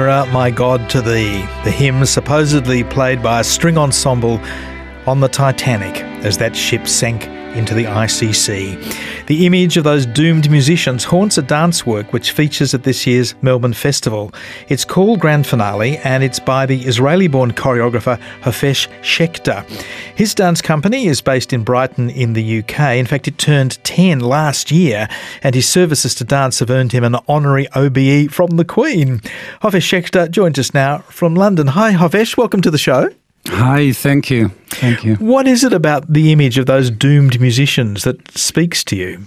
Mirror My God to Thee, the hymn supposedly played by a string ensemble on the Titanic as that ship sank into the icy sea. The image of those doomed musicians haunts a dance work which features at this year's Melbourne Festival. It's called Grand Finale and it's by the Israeli-born choreographer Hafesh Shechter. His dance company is based in Brighton in the UK. In fact, it turned 10 last year and his services to dance have earned him an honorary OBE from the Queen. Hafesh Shechter joins us now from London. Hi Hafesh, welcome to the show. Hi, thank you. Thank you. What is it about the image of those doomed musicians that speaks to you?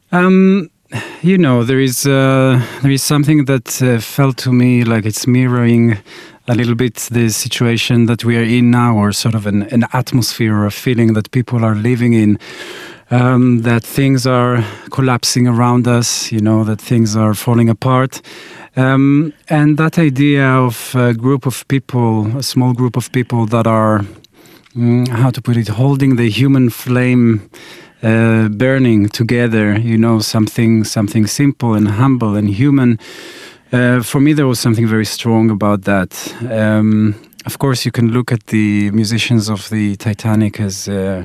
There is something that felt to me like it's mirroring a little bit the situation that we are in now, or sort of an atmosphere or a feeling that people are living in, that things are collapsing around us, that things are falling apart. And that idea of a group of people, a small group of people that are, holding the human flame burning together, something simple and humble and human. For me, there was something very strong about that. Of course, you can look at the musicians of the Titanic as,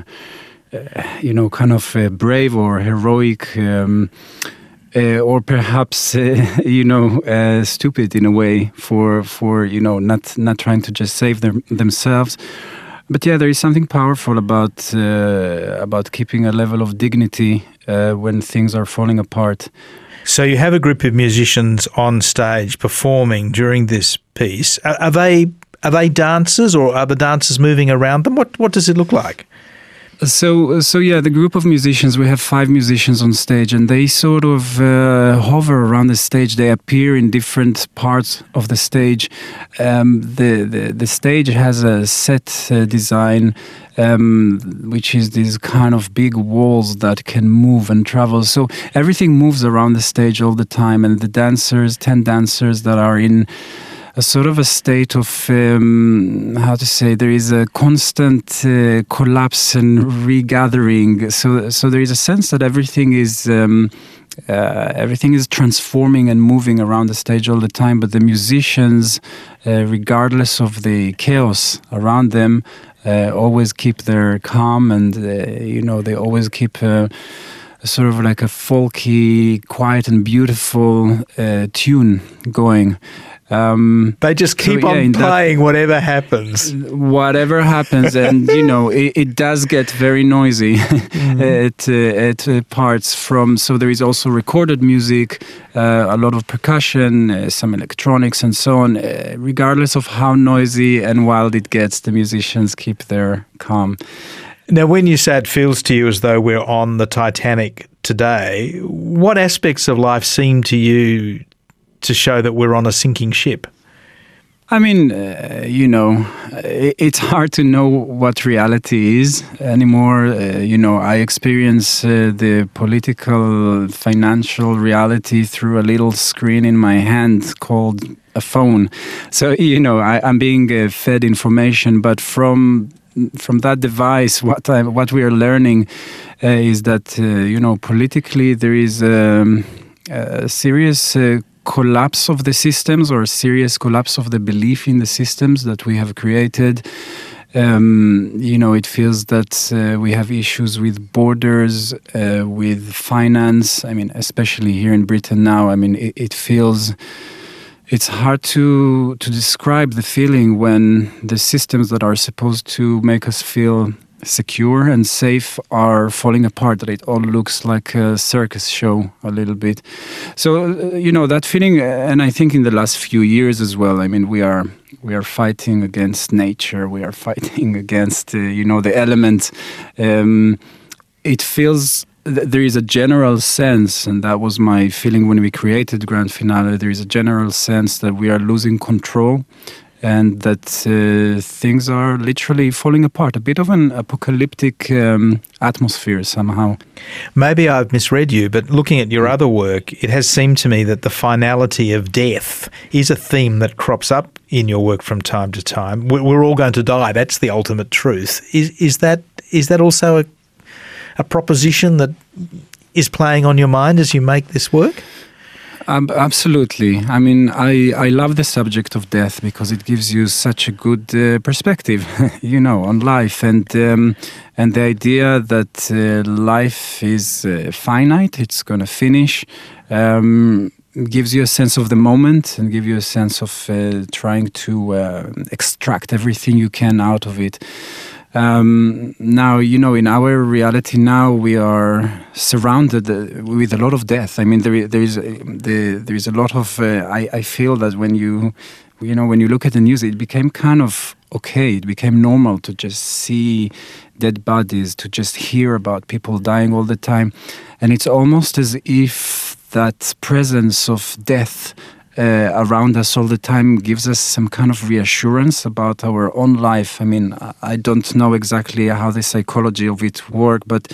kind of brave or heroic, or perhaps stupid in a way for not trying to just save themselves. But yeah, there is something powerful about keeping a level of dignity when things are falling apart. So you have a group of musicians on stage performing during this piece. Are they dancers, or are the dancers moving around them? What does it look like? So yeah, the group of musicians, we have 5 musicians on stage, and they sort of hover around the stage. They appear in different parts of the stage. The stage has a set design, which is these kind of big walls that can move and travel. So everything moves around the stage all the time, and the dancers, 10 dancers that are in a sort of a state of, there is a constant collapse and regathering. So there is a sense that everything is transforming and moving around the stage all the time. But the musicians, regardless of the chaos around them, always keep their calm, and they always keep sort of like a folky, quiet and beautiful tune going. They just keep on playing whatever happens. Whatever happens, and it does get very noisy at parts. So there is also recorded music, a lot of percussion, some electronics, and so on. Regardless of how noisy and wild it gets, the musicians keep their calm. Now, when you say it feels to you as though we're on the Titanic today, what aspects of life seem to you to show that we're on a sinking ship? I mean, it's hard to know what reality is anymore. I experience the political, financial reality through a little screen in my hand called a phone. So, I'm being fed information, but from that device, what we are learning is that, politically there is a serious collapse of the systems, or a serious collapse of the belief in the systems that we have created. It feels that we have issues with borders, with finance. I mean, especially here in Britain now. I mean, it feels... It's hard to describe the feeling when the systems that are supposed to make us feel secure and safe are falling apart, that it all looks like a circus show a little bit. So, that feeling, and I think in the last few years as well, I mean, we are fighting against nature, we are fighting against, the elements. It feels... There is a general sense, and that was my feeling when we created Grand Finale, there is a general sense that we are losing control and that things are literally falling apart. A bit of an apocalyptic atmosphere somehow. Maybe I've misread you, but looking at your other work, it has seemed to me that the finality of death is a theme that crops up in your work from time to time. We're all going to die. That's the ultimate truth. Is that also a proposition that is playing on your mind as you make this work? Absolutely. I mean, I love the subject of death because it gives you such a good perspective, on life, and the idea that life is finite, it's going to finish, gives you a sense of the moment and give you a sense of trying to extract everything you can out of it. Now, in our reality now, we are surrounded with a lot of death. I mean, there is a lot of. I feel that when you look at the news, it became kind of okay. It became normal to just see dead bodies, to just hear about people dying all the time, and it's almost as if that presence of death around us all the time gives us some kind of reassurance about our own life. I mean, I don't know exactly how the psychology of it works, but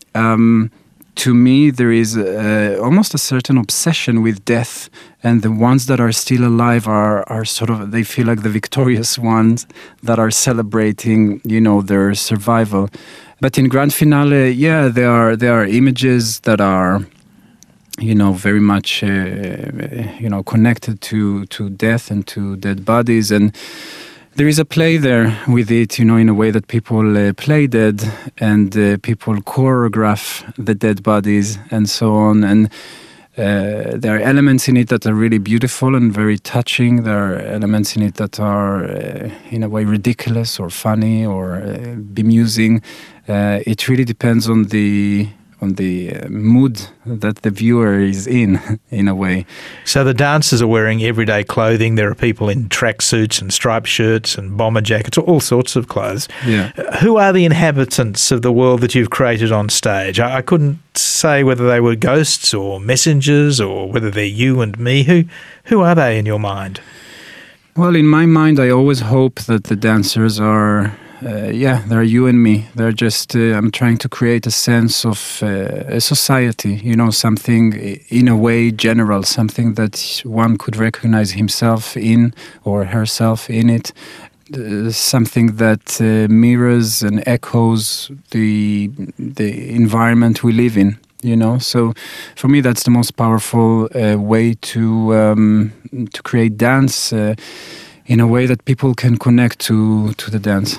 to me there is almost a certain obsession with death, and the ones that are still alive are sort of, they feel like the victorious ones that are celebrating, their survival. But in Grand Finale, there are images that are very much, connected to death and to dead bodies. And there is a play there with it, in a way that people play dead and people choreograph the dead bodies and so on. And there are elements in it that are really beautiful and very touching. There are elements in it that are, in a way, ridiculous or funny or bemusing. It really depends on the mood that the viewer is in a way. So the dancers are wearing everyday clothing. There are people in tracksuits and striped shirts and bomber jackets, all sorts of clothes. Yeah. Who are the inhabitants of the world that you've created on stage? I couldn't say whether they were ghosts or messengers or whether they're you and me. Who are they in your mind? Well, in my mind, I always hope that the dancers are they're you and me. They're just, I'm trying to create a sense of a society, something in a way general, something that one could recognize himself in or herself in it, something that mirrors and echoes the environment we live in. So for me, that's the most powerful way to create dance. In a way that people can connect to the dance,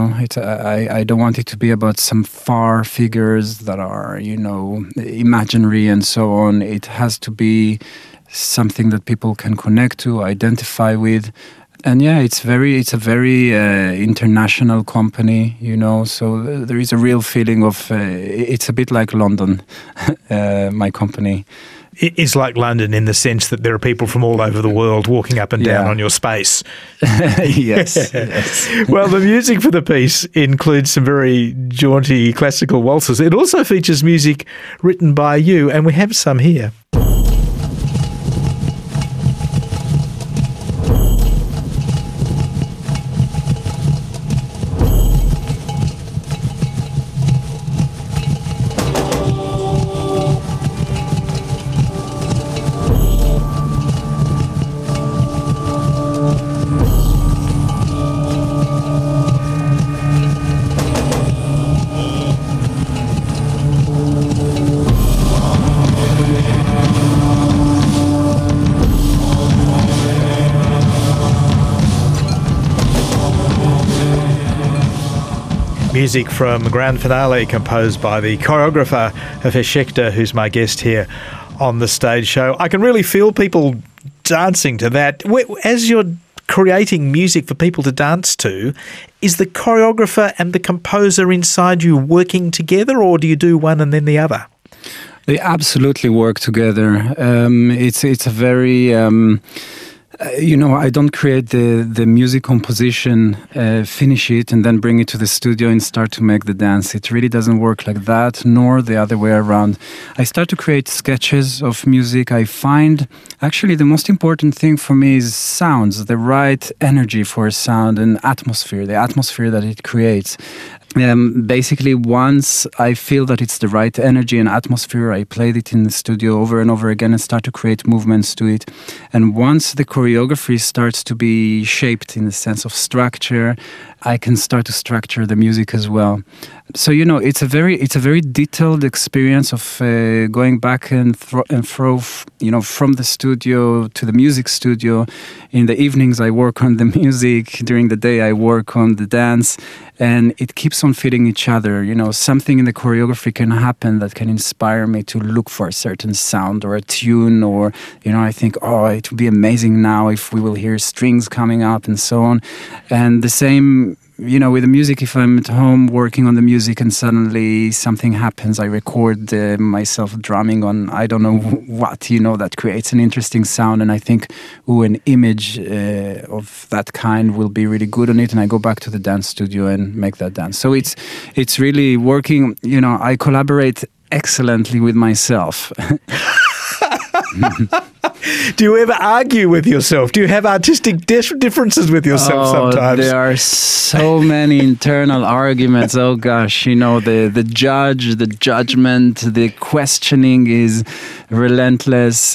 I don't want it to be about some far figures that are, imaginary and so on. It has to be something that people can connect to, identify with. And it's a very international company, so there is a real feeling of, it's a bit like London, my company. It's like London in the sense that there are people from all over the world walking up and down on your space. Yes. Well, the music for the piece includes some very jaunty classical waltzes. It also features music written by you, and we have some here. Music from Grand Finale, composed by the choreographer Afe Schechter, who's my guest here on the stage show. I can really feel people dancing to that. As you're creating music for people to dance to, is the choreographer and the composer inside you working together, or do you do one and then the other? They absolutely work together. It's a very... I don't create the music composition, finish it, and then bring it to the studio and start to make the dance. It really doesn't work like that, nor the other way around. I start to create sketches of music. I find, actually, the most important thing for me is sounds, the right energy for a sound and atmosphere, the atmosphere that it creates. Basically, once I feel that it's the right energy and atmosphere, I played it in the studio over and over again and start to create movements to it. And once the choreography starts to be shaped in the sense of structure, I can start to structure the music as well. So it's a very detailed experience of going back and fro, from the studio to the music studio. In the evenings I work on the music, during the day I work on the dance, and it keeps on fitting each other. Something in the choreography can happen that can inspire me to look for a certain sound or a tune, or I think, it would be amazing now if we will hear strings coming up and so on. And the same with the music, if I'm at home working on the music and suddenly something happens, I record myself drumming on I don't know what, that creates an interesting sound, and I think, an image of that kind will be really good on it, and I go back to the dance studio and make that dance. So it's really working. I collaborate excellently with myself. Do you ever argue with yourself? Do you have artistic differences with yourself sometimes? There are so many internal arguments. Oh gosh, the judge, the judgment, the questioning is relentless.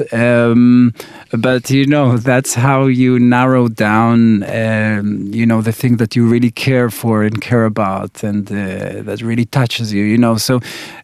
But that's how you narrow down, the thing that you really care for and care about, and that really touches you. So,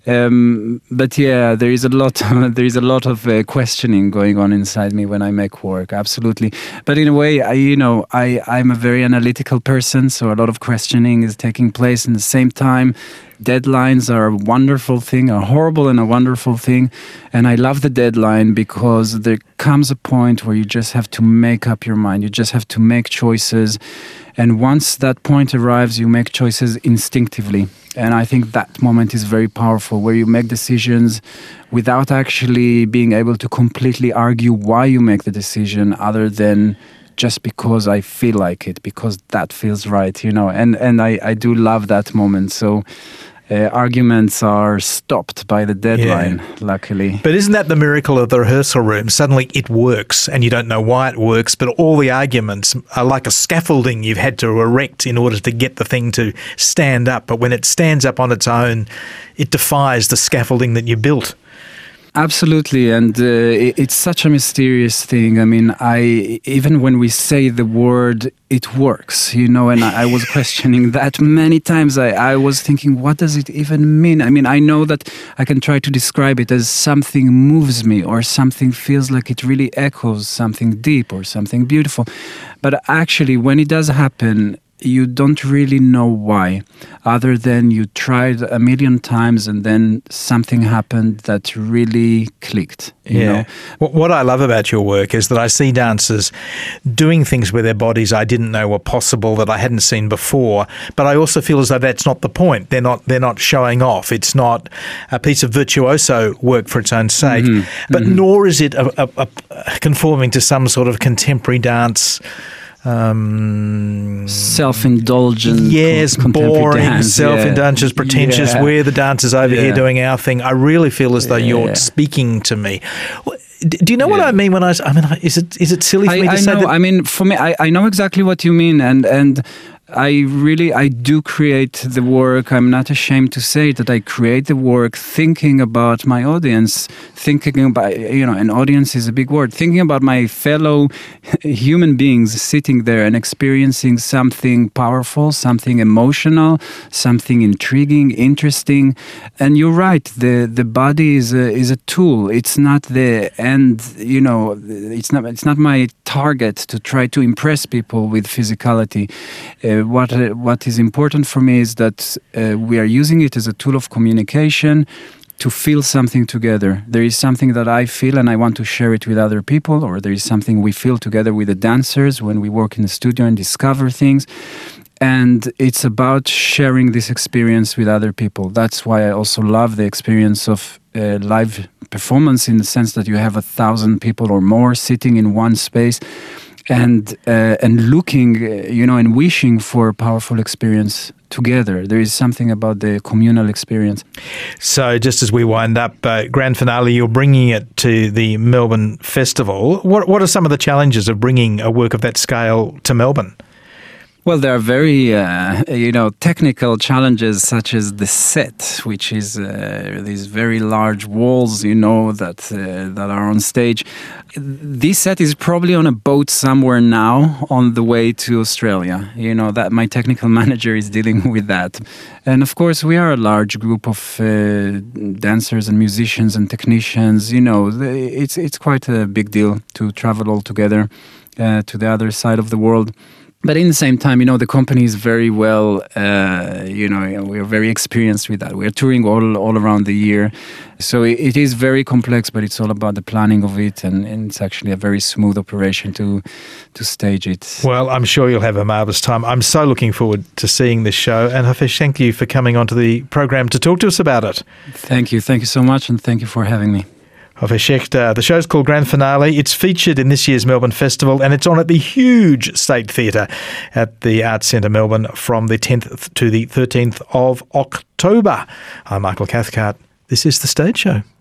but yeah, there is a lot of questioning going on inside me when I make work. Absolutely. But in a way, I'm a very analytical person, so a lot of questioning is taking place. In the same time, deadlines are a wonderful thing, a horrible and a wonderful thing. And I love the deadline because there comes a point where you just have to make up your mind. You just have to make choices. And once that point arrives, you make choices instinctively. And I think that moment is very powerful, where you make decisions without actually being able to completely argue why you make the decision, other than just because I feel like it, because that feels right, And I do love that moment. So arguments are stopped by the deadline, luckily. But isn't that the miracle of the rehearsal room? Suddenly it works, and you don't know why it works, but all the arguments are like a scaffolding you've had to erect in order to get the thing to stand up. But when it stands up on its own, it defies the scaffolding that you built. Absolutely, and it's such a mysterious thing. I mean, even when we say the word, it works, and I was questioning that many times. I was thinking, what does it even mean? I mean, I know that I can try to describe it as something moves me, or something feels like it really echoes something deep or something beautiful. But actually, when it does happen, you don't really know why, other than you tried a million times and then something happened that really clicked. You know? What I love about your work is that I see dancers doing things with their bodies I didn't know were possible, that I hadn't seen before. But I also feel as though that's not the point. They're not showing off. It's not a piece of virtuoso work for its own sake. But nor is it a conforming to some sort of contemporary dance. Self-indulgent, boring, self-indulgent, pretentious. We're the dancers over here doing our thing. I really feel as though you're speaking to me. Do you know what I mean when is it silly for me to say that? I mean, for me, I know exactly what you mean, and I do create the work. I'm not ashamed to say that I create the work thinking about my audience, thinking about, an audience is a big word, thinking about my fellow human beings sitting there and experiencing something powerful, something emotional, something intriguing, interesting. And you're right, the body is a tool. It's not the end, it's not my target to try to impress people with physicality. What is important for me is that we are using it as a tool of communication to feel something together. There is something that I feel and I want to share it with other people, or there is something we feel together with the dancers when we work in the studio and discover things. And it's about sharing this experience with other people. That's why I also love the experience of live performance, in the sense that you have 1,000 people or more sitting in one space and looking, and wishing for a powerful experience together. There is something about the communal experience. So just as we wind up, grand finale, you're bringing it to the Melbourne Festival. What are some of the challenges of bringing a work of that scale to Melbourne? Well, there are very, technical challenges such as the set, which is these very large walls, that are on stage. This set is probably on a boat somewhere now on the way to Australia. That my technical manager is dealing with that. And of course, we are a large group of dancers and musicians and technicians. It's quite a big deal to travel all together to the other side of the world. But in the same time, the company is very well, we are very experienced with that. We are touring all around the year. So it is very complex, but it's all about the planning of it. And it's actually a very smooth operation to stage it. Well, I'm sure you'll have a marvellous time. I'm so looking forward to seeing this show. And Hafesh, thank you for coming onto the program to talk to us about it. Thank you. Thank you so much. And thank you for having me. Hafesh Shechter. The show's called Grand Finale. It's featured in this year's Melbourne Festival and it's on at the huge State Theatre at the Arts Centre Melbourne from the 10th to the 13th of October. I'm Michael Cathcart. This is The Stage Show.